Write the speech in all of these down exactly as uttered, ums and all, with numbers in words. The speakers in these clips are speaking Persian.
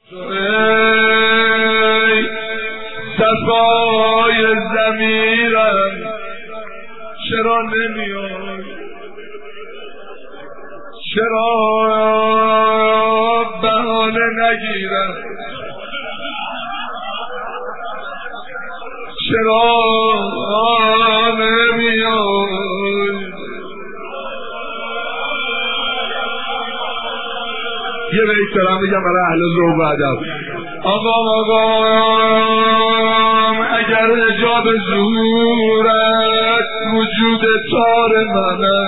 ای صفای ضمیرم چرا نمیای، چرا بهانه نگیرم، چرا نمیای. یه بیت دارم میگم برای اهل ذوق و ادب. آقام آقام اگر حجاب زورت وجود تار منه،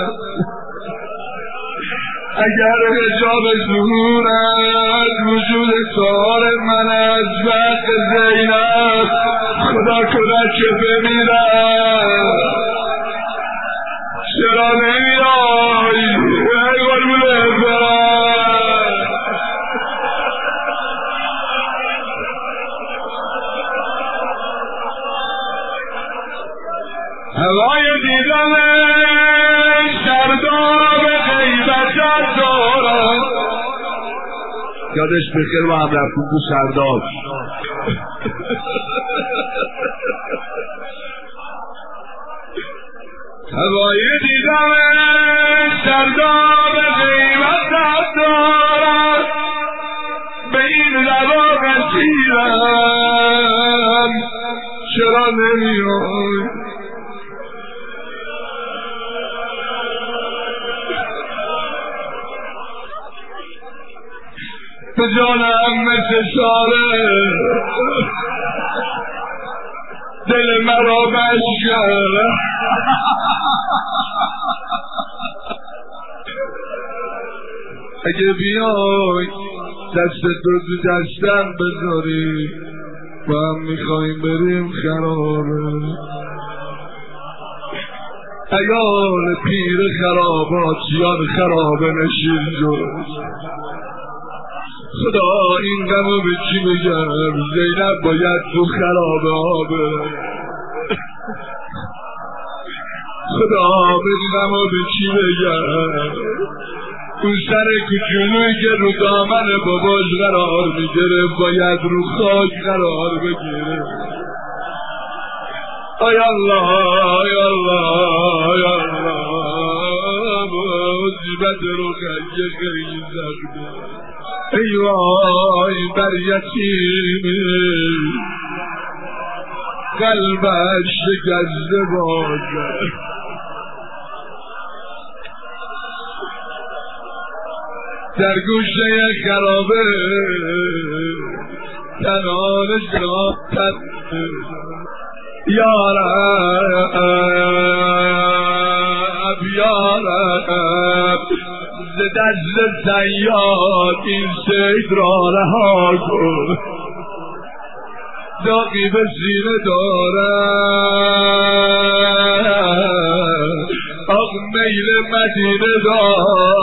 اگر حجاب زورت وجود تار من از وقت زینب خدا کنه که بمیرم، چرا نمیای ای قربونه برم. هوای دیدنش سرداب غیبت دارم، یادش بخیر با هم رفتیم تو سرداب. هوای دیدنش سرداب غیبت دارم، به این لبا قصیرم چرا نمیای. به جانم مثل شاره دل مرا بشکن، اگه بیای دست تو تو دستم بذاری با هم میخواییم بریم خرابه. ایال پیر خراباتیان خرابه نشین جز خدا این غمو به چی بگم، زینب باید تو خرابه ها بره. خدا این غمو به چی بگم، اون سر کوچولویی که رو دامن باباش قرار میگیره باید رو خاک قرار بگیره. آی الله آی الله آی الله مصیبت رو خیلی خیلی زخده. ای وای بر یتیمی قلبش شکسته باشه، در گوشه خرابه تنانش را تن یارب یارب ز دست صیاد این صید را رها کن، داغی به سینه دارم آق میل مدینه دارم،